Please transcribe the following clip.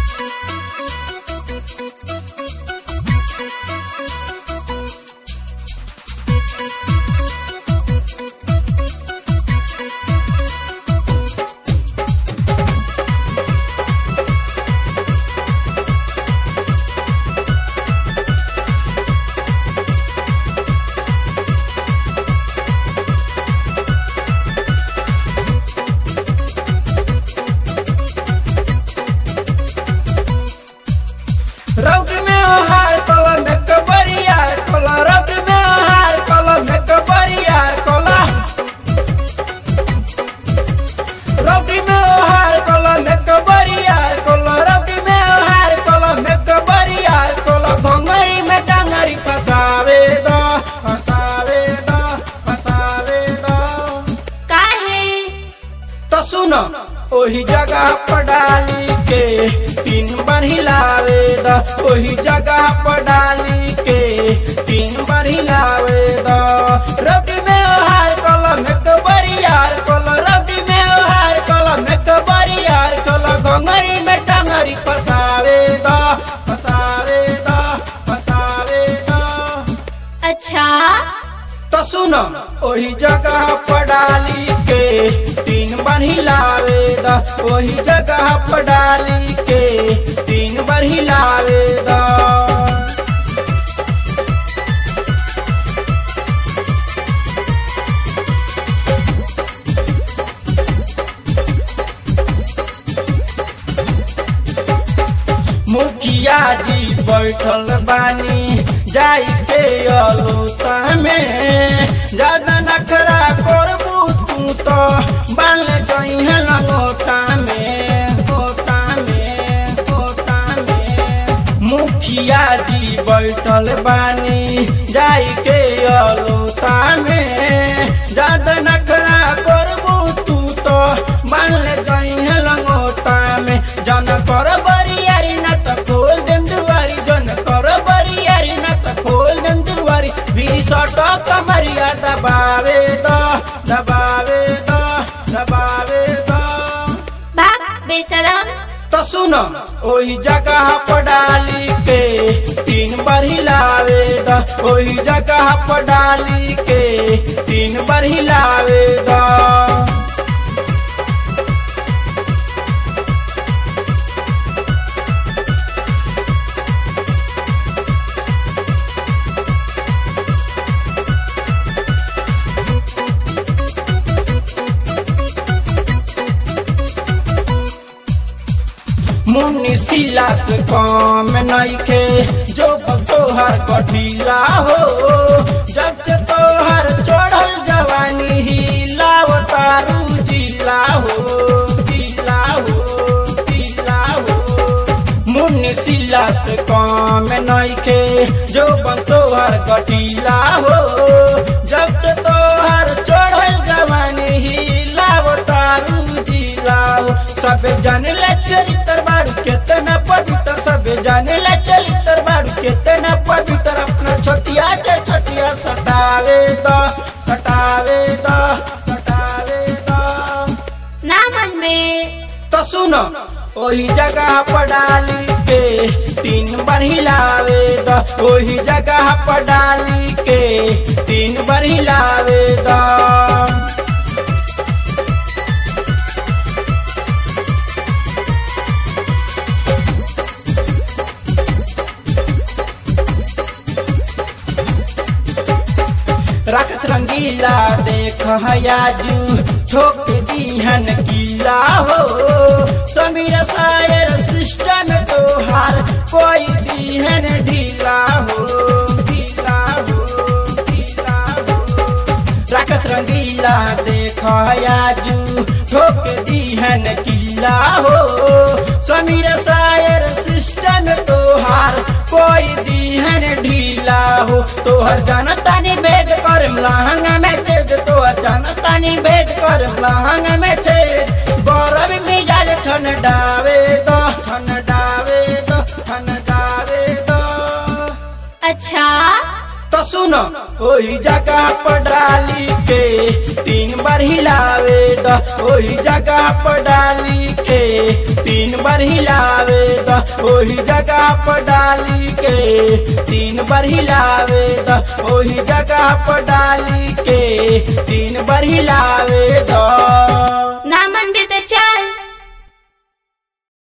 रौद में हार कलम एक बरियार कला रौद में हार कलम एक बरियार कला रौद में हार कलम एक बरियार कला रौद में हार कलम एक बरियार कला भंगरी में डांगरी फसावे दो फसावे दो फसावे दो काहे तो सुनो ओही जगह पर डाली के तीन बार हिलावे दा ओही जगह पर डाली के तीन बार हिलावे दा रवि में हार कलम एक बरियार कला रवि में हार कलम एक बरियार कला गंगरी में टांगरी फसावे दा फसावे दा फसावे दा अच्छा तो सुनो ओही जगह पर डाली के तीन बार हिलावे दा ओही जगह पर डाली के तीन बार हिलावे दा मुखिया जी बैठल बानी जाई के अलोता में ज्यादा नखरा करबू तू तो बाल जइहे लंगोटा में गोटा में गोटा में मुखिया जी बैठल बानी जाई के अलोता में ज्यादा नखरा करबू तू तो बाल जइहे लंगोटा में जन कर बरियारी न त खोल देम दुआरी जन कर बरियारी न त खोल देम दुआरी बीरी सट कमरिया दबावे द दबावे द दबावे द भाग बेशरम तो सुनो ओही जगह पर डाली के तीन बार हिलावे द ओही जगह पर डाली के तीन बार हिलावे द मुन्नी सिलास काम नइखे जो तोहर कठिला हो जब के तोहर चढ़ल जवानी हिलाव तारू जिला हो जिला हो जिला हो मुन्नी सिलास काम नइखे जो तोहर कठिला हो जब के तोहर चढ़ल जवानी हिलाव तारू जिला हो सब जाने ले चरित्र बाड़ू कितना पवित्र सब जाने ले चरित्र बाड़ू कितना पवित्र अपना छोटिया के छोटिया सटावे दो सटावे दो सटावे दो ना मन में तो सुनो ओही जगह पर डाली के तीन बार हिलावे दो ओही जगह पर डाली के तीन बार हिलावे दो राक्षस रंगीला देख हयाजू ठोक दीहन गीला हो समीर शायर सिस्टम तोहार कोई दीहन ढीला हो ढीला हो ढीला हो राक्षस रंगीला देख हयाजू ठोक दीहन गीला हो समीर शायर सिस्टम तोहार कोई दीहन ढीला हो तोहर जनता नि भेद कर लहंगा में छेद तोहर जनता नि भेद कर लहंगा में छेद गौरव मिजाज ठंडावे दो ठंडावे दो ठंडावे दो अच्छा तो सुन सुन ओही जगह पर डाली के 3 बार हिलावे द ओही जगह पर डाली के 3 बार हिलावे द ओही जगह पर डाली के 3 बार हिलावे द ओही जगह पर डाली के 3 बार हिलावे द